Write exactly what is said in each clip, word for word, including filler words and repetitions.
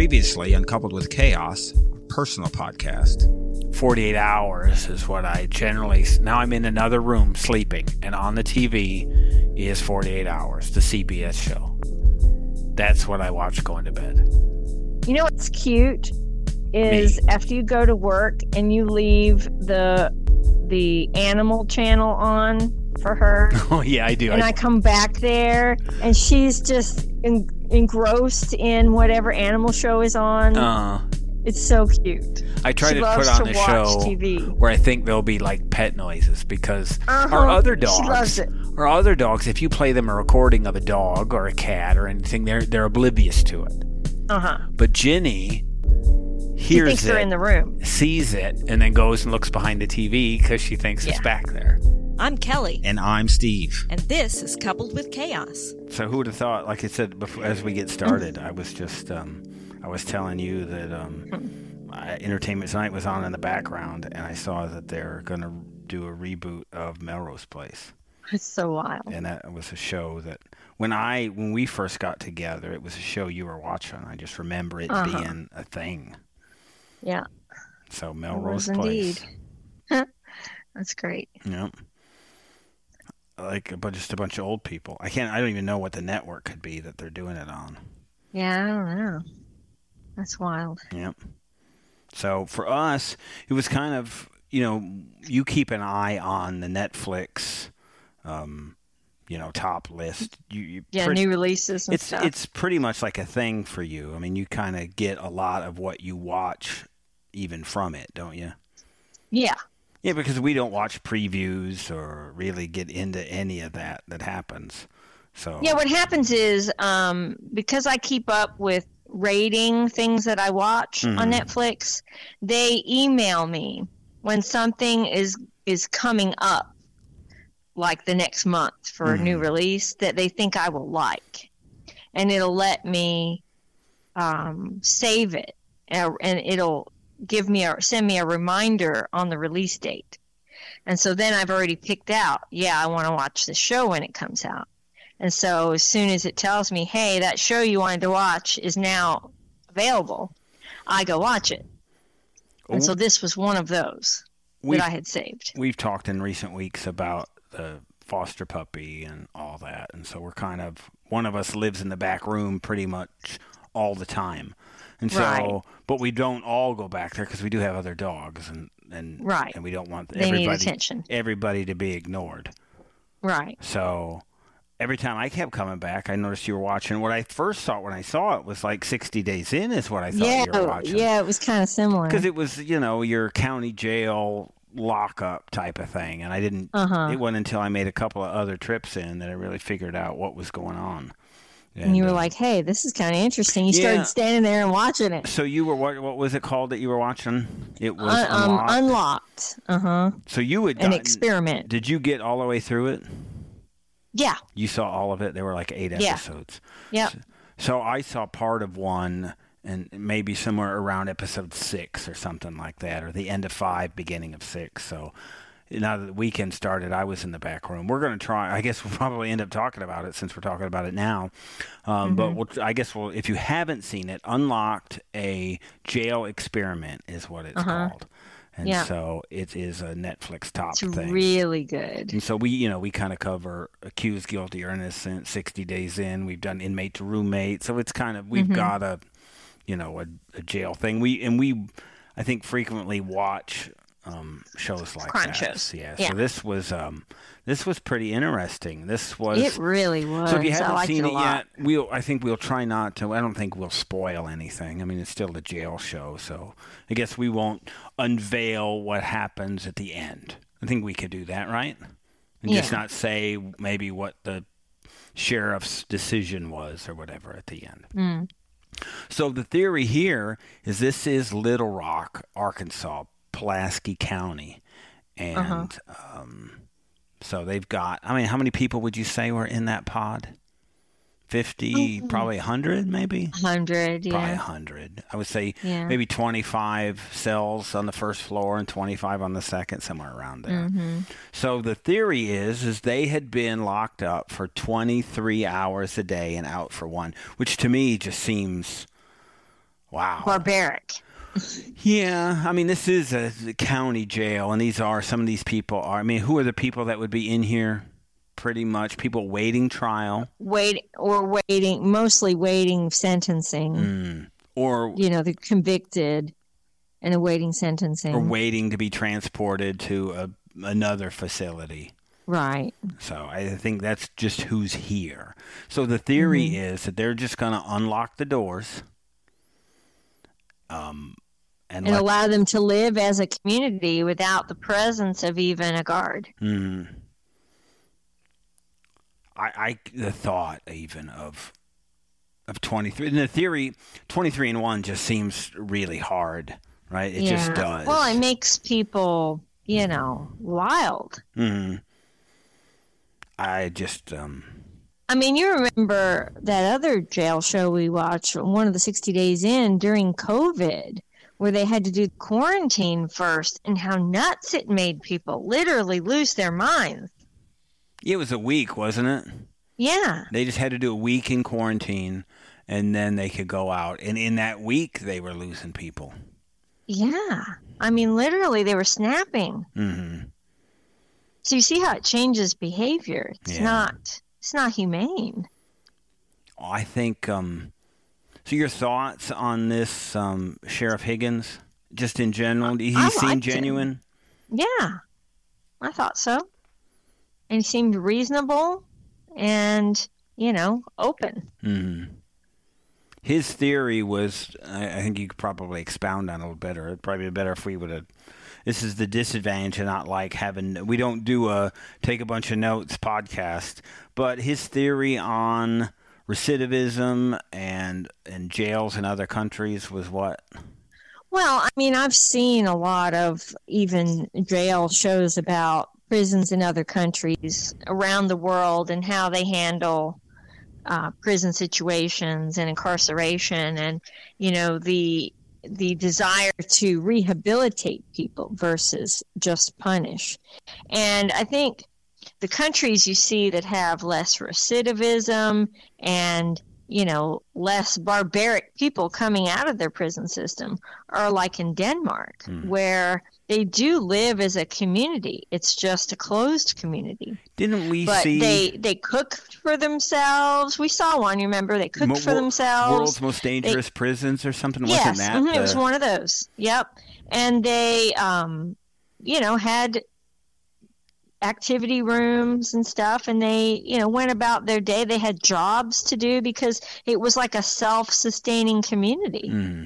Previously, Uncoupled with Chaos, personal podcast. forty-eight hours is what I generally... Now I'm in another room sleeping, and on the T V is forty-eight hours, the C B S show. That's what I watch going to bed. You know what's cute is Me. after you go to work and you leave the the animal channel on for her. Oh, yeah, I do. And I, I come back there, and she's just en- engrossed in whatever animal show is on. Uh, it's so cute. I try she to loves put on to a watch show T V. where I think there'll be like pet noises because Uh-huh. our other dogs, She loves it. our other dogs, if you play them a recording of a dog or a cat or anything, they're they're oblivious to it. Uh huh. But Ginny She hears thinks it, they're in the room. sees it, and then goes and looks behind the T V because she thinks it's Yeah. back there. I'm Kelly, And I'm Steve. and this is Coupled with Chaos. So who would have thought? Like I said before, as we get started, I was just um, I was telling you that um, I, Entertainment Tonight was on in the background, and I saw that they're going to do a reboot of Melrose Place, It's so wild. and that was a show that when I when we first got together, it was a show you were watching. I just remember it Uh-huh. being a thing. Yeah, So it Melrose was Place, indeed. That's great. yep. Like, but just a bunch of old people. I can't. I don't even know what the network could be that they're doing it on. Yeah, I don't know. That's wild. Yep. So for us, it was kind of, you know, you keep an eye on the Netflix, um, you know, top list. You, you Yeah, pretty- new releases and it's stuff. it's pretty much like a thing for you. I mean, you kind of get a lot of what you watch, even from it, don't you? Yeah. Yeah, because we don't watch previews or really get into any of that that happens. So Yeah, what happens is um, because I keep up with rating things that I watch on Mhm. Netflix, they email me when something is is coming up, like the next month for a new Mhm. release that they think I will like, and it'll let me um, save it, and, and it'll give me a send me a reminder on the release date, and so then I've already picked out. Yeah, I want to watch the show when it comes out. And so as soon as it tells me, hey, that show you wanted to watch is now available, I go watch it. And so this was one of those We've- that I had saved. We've talked in recent weeks about the foster puppy and all that, and so we're kind of one of us lives in the back room pretty much all the time, and so Right. but we don't all go back there because we do have other dogs, and and Right. and we don't want They need everybody attention. everybody to be ignored. Right. So every time I kept coming back, I noticed you were watching. What I first saw when I saw it was like sixty Days In is what I thought Yeah, you were watching. yeah, it was kind of similar. Because it was, you know, your county jail lockup type of thing. And I didn't, Uh-huh. it wasn't until I made a couple of other trips in that I really figured out what was going on. And you were uh, like, hey, this is kind of interesting. You Yeah. started standing there and watching it. so you were, what, what was it called that you were watching? It was Un- um, Unlocked. unlocked. Uh-huh. So you had An gotten, experiment. did you get all the way through it? Yeah. You saw all of it? There were like eight Yeah. episodes. Yeah. So I saw part of one and maybe somewhere around episode six or something like that, or the end of five, beginning of six. So now that the weekend started, I was in the back room. We're going to try, I guess we'll probably end up talking about it since we're talking about it now. Um, Mm-hmm. But we'll, I guess we'll, if you haven't seen it, Unlocked, a jail experiment is what it's Uh-huh. called. And Yeah. so it is a Netflix top It's thing. really good. And so we, you know, we kind of cover accused, guilty, or innocent, sixty days in. We've done inmate to roommate. So it's kind of, we've Mm-hmm. got a, you know, a, a jail thing. We, and we, I think, frequently watch um, shows like Crime that. shows. Yeah. Yeah. So this was, um, this was pretty interesting. This was. It really was. So if you I haven't liked seen it, it a lot. yet, we'll, I think we'll try not to. I don't think we'll spoil anything. I mean, it's still a jail show, so I guess we won't unveil what happens at the end. I think we could do that, right? And just Yeah. not say maybe what the sheriff's decision was or whatever at the end. Mm. So the theory here is this is Little Rock, Arkansas, Pulaski County, and Uh-huh. um, so they've got. I mean, how many people would you say were in that pod? Fifty, Oh, probably a hundred, maybe. Hundred, Probably a yeah. hundred. I would say Yeah. maybe twenty-five cells on the first floor and twenty-five on the second, somewhere around there. Mm-hmm. So the theory is, is they had been locked up for twenty-three hours a day and out for one, which to me just seems Wow. barbaric. Yeah, I mean, this is a, a county jail, and these are, some of these people are, I mean, who are the people that would be in here? Pretty much people waiting trial. Wait, or waiting, mostly waiting sentencing. Mm. Or, you know, the convicted and awaiting sentencing. Or waiting to be transported to a, another facility. Right. So I think that's just who's here. So the theory mm-hmm. is that they're just going to unlock the doors. Um, and and let, allow them to live as a community without the presence of even a guard. Mm, I, I, the thought even of of twenty-three, and the theory, twenty-three and one just seems really hard, right? It yeah. just does. Well, it makes people, you know, wild. Mm-hmm. I just, um... I mean, you remember that other jail show we watched, one of the sixty days in, during COVID, where they had to do quarantine first, and how nuts it made people literally lose their minds. It was a week, wasn't it? Yeah. They just had to do a week in quarantine, and then they could go out. And in that week, they were losing people. Yeah. I mean, literally, they were snapping. Mm-hmm. So you see how it changes behavior. It's Yeah. not it's not humane. I think, um, so your thoughts on this um, Sheriff Higgins, just in general? He I seemed liked genuine? him. Yeah. I thought so. And he seemed reasonable and, you know, open. Mm-hmm. His theory was, I, I think you could probably expound on it a little better. It'd probably be better if we would have, this is the disadvantage of not like having, we don't do a take a bunch of notes podcast, but his theory on recidivism and, and jails in other countries was what? Well, I mean, I've seen a lot of even jail shows about prisons in other countries around the world and how they handle uh, prison situations and incarceration, and you know the the desire to rehabilitate people versus just punish. And I think the countries you see that have less recidivism and you know less barbaric people coming out of their prison system are like in Denmark, mm. where they do live as a community. It's just a closed community. Didn't we but see... they they cook for themselves. We saw one, you remember? They cooked Mo- for themselves. World's Most Dangerous they, Prisons or something? Yes, Wasn't that mm-hmm, the... it was one of those. Yep. And they, um, you know, had activity rooms and stuff, and they, you know, went about their day. They had jobs to do because it was like a self-sustaining community. Mm.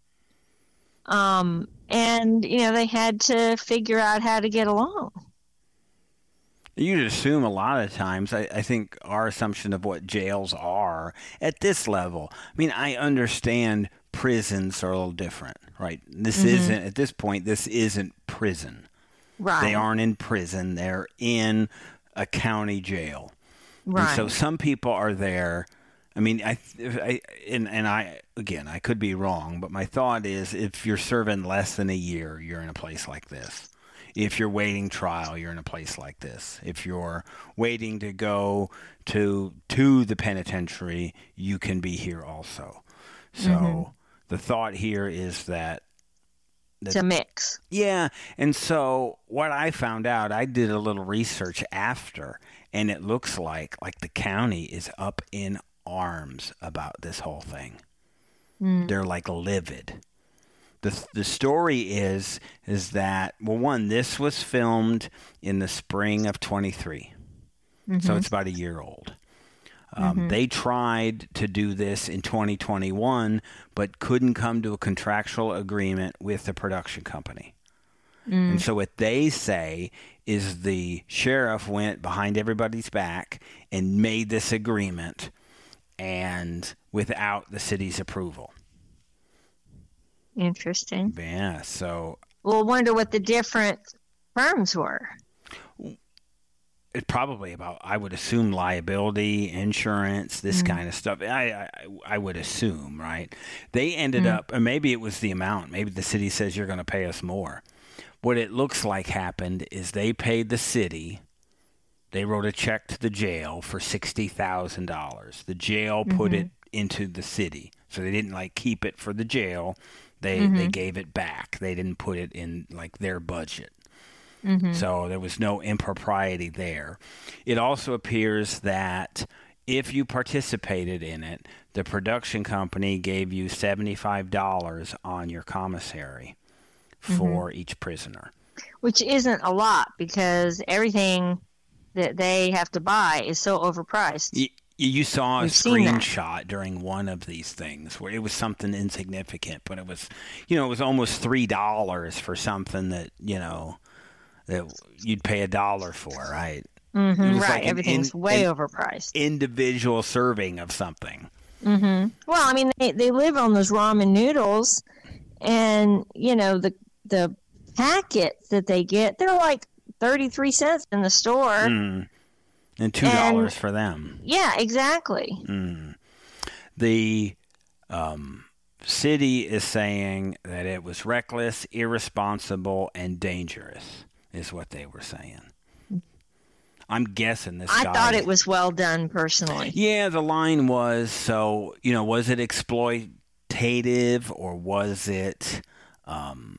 Um, and, you know, they had to figure out how to get along. You'd assume a lot of times, I, I think our assumption of what jails are at this level, I mean, I understand prisons are a little different, right? This mm-hmm. isn't, at this point, this isn't prison. Right. They aren't in prison. They're in a county jail. Right. And so some people are there. I mean, I, I and, and I, again, I could be wrong, but my thought is if you're serving less than a year, you're in a place like this. If you're waiting trial, you're in a place like this. If you're waiting to go to to the penitentiary, you can be here also. So mm-hmm. the thought here is that That, it's a mix. Yeah. And so what I found out, I did a little research after, and it looks like like the county is up in arms about this whole thing. Mm. They're like livid. The the story is is that, well, one, this was filmed in the spring of twenty-three. Mm-hmm. So it's about a year old. Um, mm-hmm. They tried to do this in twenty twenty-one, but couldn't come to a contractual agreement with the production company. Mm. And so what they say is the sheriff went behind everybody's back and made this agreement, and without the city's approval. Interesting. Yeah, so... We'll wonder what the different firms were. It's probably about, I would assume, liability, insurance, this mm-hmm. kind of stuff. I, I I would assume, right? They ended mm-hmm. up, or maybe it was the amount. Maybe the city says you're going to pay us more. What it looks like happened is they paid the city. They wrote a check to the jail for sixty thousand dollars. The jail mm-hmm. put it into the city. So they didn't like keep it for the jail. They Mm-hmm. they gave it back. They didn't put it in like their budget. Mm-hmm. So there was no impropriety there. It also appears that if you participated in it, the production company gave you seventy-five dollars on your commissary for Mm-hmm. each prisoner. Which isn't a lot because everything that they have to buy is so overpriced. You, you saw a We've seen that. screenshot during one of these things where it was something insignificant, but it was, you know, it was almost three dollars for something that, you know, that you'd pay a dollar for, right? Mm-hmm, It was right, like an everything's in- way an overpriced. individual serving of something. Mm-hmm. Well, I mean, they, they live on those ramen noodles, and you know the the packets that they get, they're like thirty-three cents in the store. Mm. And two dollars for them. Yeah, exactly. Mm. The um, city is saying that it was reckless, irresponsible, and dangerous, is what they were saying. I'm guessing this I guy... thought it was well done, personally. Yeah, the line was, so, you know, was it exploitative or was it, um,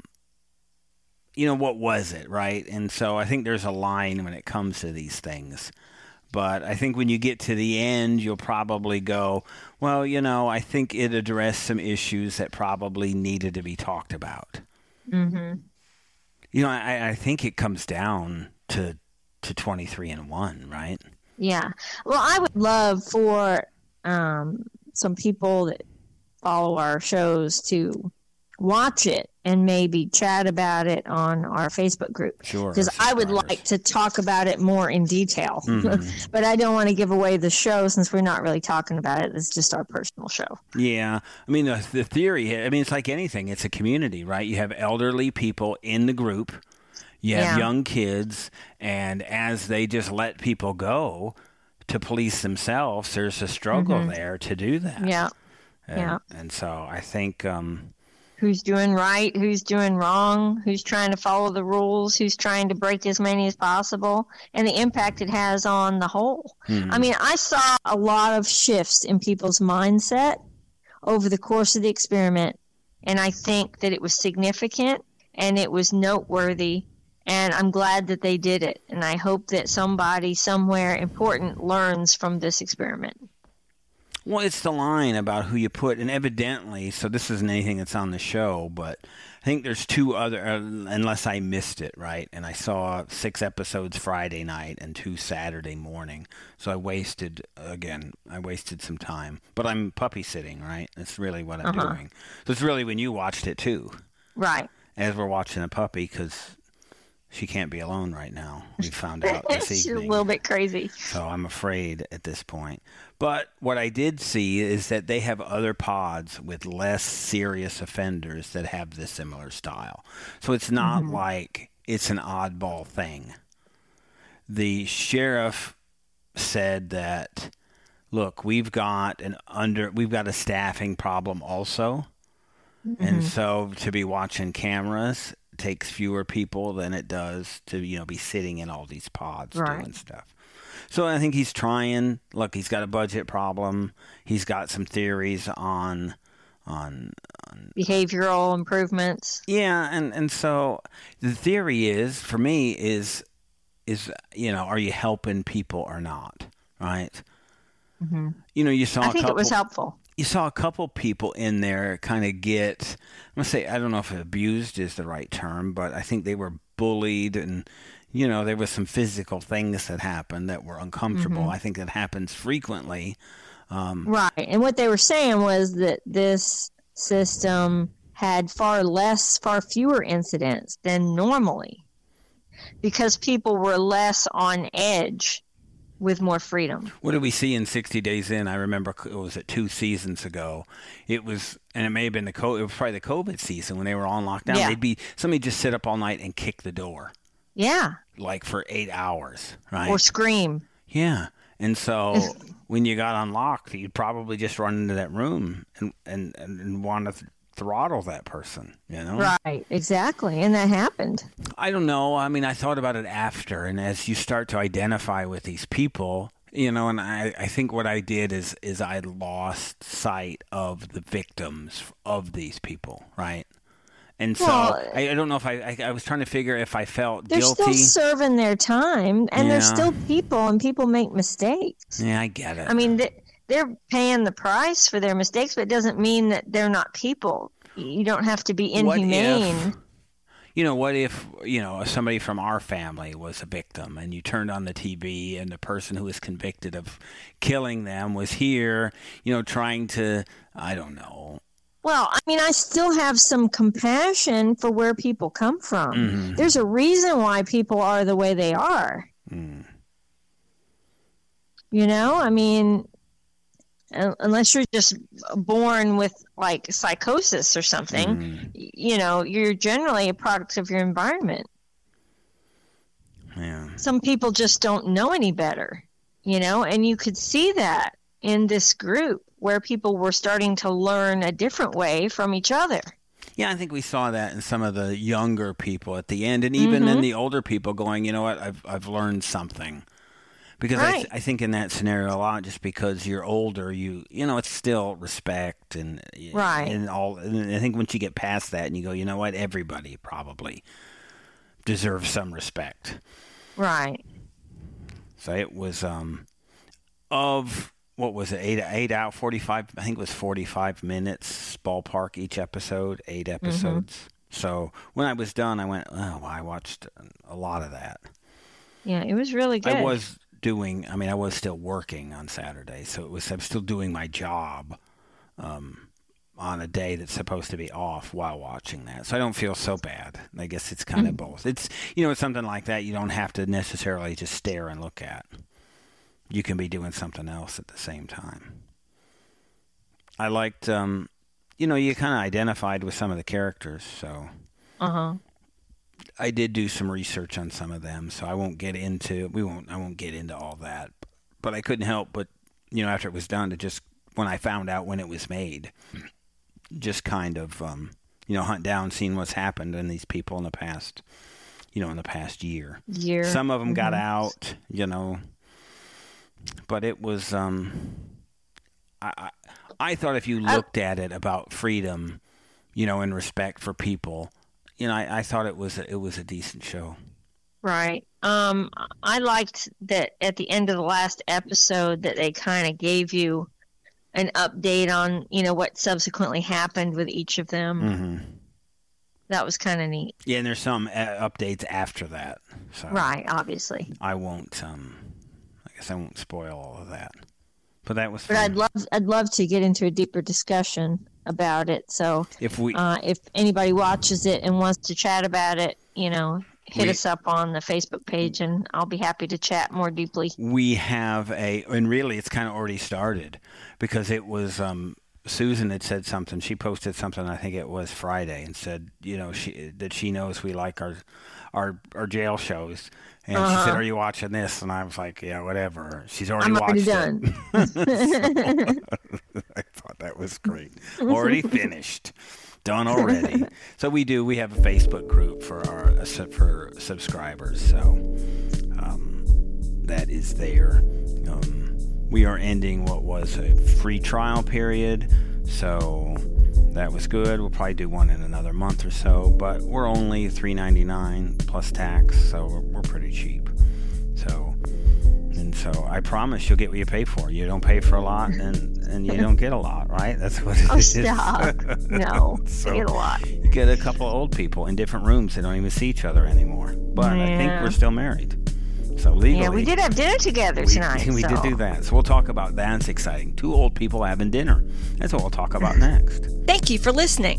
you know, what was it, right? And so I think there's a line when it comes to these things. But I think when you get to the end, you'll probably go, well, you know, I think it addressed some issues that probably needed to be talked about. Mm-hmm. You know, I, I think it comes down to to twenty-three and one, right? Yeah. Well, I would love for um, some people that follow our shows to watch it and maybe chat about it on our Facebook group. Sure. Because I would like to talk about it more in detail. Mm-hmm. But I don't want to give away the show since we're not really talking about it. It's just our personal show. Yeah. I mean, the, the theory, I mean, it's like anything. It's a community, right? You have elderly people in the group. You have Yeah. young kids. And as they just let people go to police themselves, there's a struggle Mm-hmm. there to do that. Yeah. And, Yeah. And so I think... Um, Who's doing right, who's doing wrong, who's trying to follow the rules, who's trying to break as many as possible, and the impact it has on the whole. hmm. I mean, I saw a lot of shifts in people's mindset over the course of the experiment, and I think that it was significant and it was noteworthy, and I'm glad that they did it, and I hope that somebody somewhere important learns from this experiment. Well, it's the line about who you put, and evidently, so this isn't anything that's on the show, but I think there's two other, uh, unless I missed it, right? And I saw six episodes Friday night and two Saturday morning, so I wasted, again, I wasted some time. But I'm puppy sitting, right? That's really what I'm Uh-huh. doing. So it's really when you watched it, too, Right. as we're watching a puppy, because she can't be alone right now. We found out this She's a evening. little bit crazy. So I'm afraid at this point. But what I did see is that they have other pods with less serious offenders that have this similar style. So it's not Mm-hmm. like it's an oddball thing. The sheriff said that, look, we've got an under we've got a staffing problem also. Mm-hmm. And so to be watching cameras takes fewer people than it does to, you know, be sitting in all these pods Right. doing stuff. So I think he's trying. Look, he's got a budget problem. He's got some theories on, on, on Behavioral improvements. yeah, and, and so the theory is for me is is you know, are you helping people or not, right? Mm-hmm. You know, you saw I a think couple, it was helpful. you saw a couple people in there kind of get, I'm going to say, I don't know if abused is the right term, but I think they were bullied and, you know, there was some physical things that happened that were uncomfortable. Mm-hmm. I think that happens frequently. Um, Right. And what they were saying was that this system had far less, far fewer incidents than normally because people were less on edge with more freedom. What did we see in sixty Days In? I remember it was it two seasons ago. It was, and it may have been the COVID, it was probably the COVID season when they were on lockdown. Yeah. They'd be, somebody just sit up all night and kick the door, Yeah. like for eight hours, right? Or scream. Yeah. And so when you got unlocked, you'd probably just run into that room and, and, and want to th- throttle that person, you know? Right. Exactly. And that happened. I don't know. I mean, I thought about it after, and as you start to identify with these people, You know, and I, I think what I did is is I lost sight of the victims of these people, right? And so Well, I, I don't know if I, I I was trying to figure if I felt They're guilty. still serving their time, and they're Yeah. still people, and people make mistakes. Yeah, I get it. I mean, they- they're paying the price for their mistakes, but it doesn't mean that they're not people. You don't have to be What if- inhumane. You know, what if, you know, somebody from our family was a victim and you turned on the T V and the person who was convicted of killing them was here, you know, trying to, I don't know. Well, I mean, I still have some compassion for where people come from. Mhm. There's a reason why people are the way they are. Mm. You know, I mean, un- unless you're just born with like psychosis or something, Mm. y- you know, you're generally a product of your environment. Yeah. Some people just don't know any better, you know, and you could see that in this group where people were starting to learn a different way from each other. Yeah, I think we saw that in some of the younger people at the end, and even in Mhm. the older people going, you know what, I've I've learned something. Because I, Right. th- I think in that scenario a lot, just because you're older, you you know, it's still respect and Right. and all. And I think once you get past that and you go, you know what, everybody probably deserves some respect. Right. So it was um of what was it eight eight out forty five I think it was forty five minutes ballpark each episode, eight episodes. So when I was done, I went, oh, I watched a lot of that. Yeah, it was really good. I was doing, I mean, I was still working on Saturday, so it was, I'm still doing my job um, on a day that's supposed to be off while watching that. So I don't feel so bad. I guess it's kind of both. It's, you know, it's something like that you don't have to necessarily just stare and look at. You can be doing something else at the same time. I liked, um, you know, you kind of identified with some of the characters, so. Uh-huh. I did do some research on some of them, so I won't get into we won't I won't get into all that. But I couldn't help but, you know, after it was done, to just when I found out when it was made, just kind of um, you know, hunt down, seeing what's happened in these people in the past, you know, in the past year. Year. Some of them got Mhm. out, you know, but it was um, I, I I thought if you looked at it about freedom, you know, and respect for people. You know, I, I thought it was a, it was a decent show. Right. Um, I liked that at the end of the last episode that they kind of gave you an update on, you know, what subsequently happened with each of them. Mm-hmm. That was kind of neat. Yeah, and there's some uh, updates after that. So Right, obviously. I won't. Um, I guess I won't spoil all of that. But that was. But fun. I'd love, I'd love to get into a deeper discussion about it. So if we. uh, if anybody watches it and wants to chat about it, you know, hit We- us up on the Facebook page, and I'll be happy to chat more deeply. we have a, and really it's kind of already started because it was. Um, Susan had said something. She posted something. I think it was Friday, and said, you know, she that she knows we like our, our, our jail shows, and she Uh-huh. said, "Are you watching this?" And I was like, "Yeah, whatever." She's already I'm already watched done. it. I thought that was great. Already finished, done already. So we do. We have a Facebook group for our uh, sub- for subscribers. So um, that is there. Um, we are ending what was a free trial period, so that was good. We'll probably do one in another month or so, but we're only three ninety-nine plus tax, so we're, we're pretty cheap. So, and so I promise you'll get what you pay for. You don't pay for a lot, and, and you don't get a lot, right? That's what it Oh, is. stop. No, So- I get a lot. You get a couple of old people in different rooms. They don't even see each other anymore. But I think Yeah. we're still married. So legally. Yeah, we did have dinner together We, tonight. we so. did do that. So we'll talk about that. It's exciting. Two old people having dinner. That's what we'll talk about next. Thank you for listening.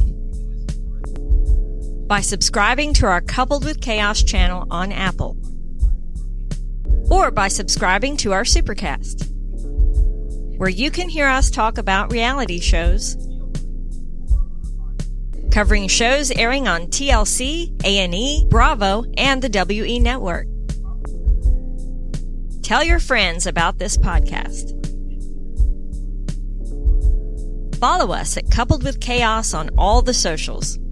By subscribing to our Coupled with Chaos channel on Apple, or by subscribing to our Supercast, where you can hear us talk about reality shows, covering shows airing on T L C, A and E, Bravo, and the W E Network. Tell your friends about this podcast. Follow us at Coupled with Chaos on all the socials.